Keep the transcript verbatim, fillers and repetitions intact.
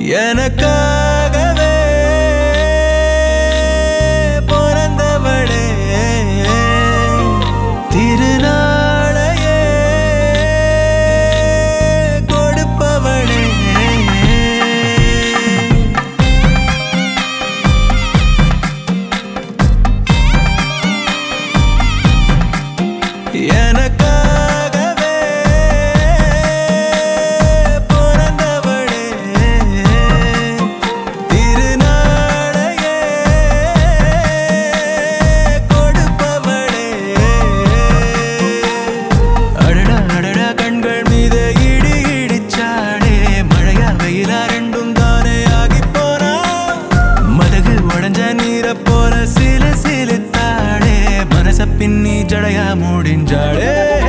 எனக்காகவே பிறந்தவளே திருநாளையே கொடுப்பவளே எனக்காகவே பிறந்தவளே திருநாளையே கொடுப்பவளே அடடா அடடா கண்கள் மீது இடி இடிச்சாடே மழையா வெயிலா ரெண்டும் தானே ஆகி போனா மதகு உடஞ்ச நீரை போல சில சிலித்தாடே மனச பின்னி ஜடையா முடிஞ்சாடே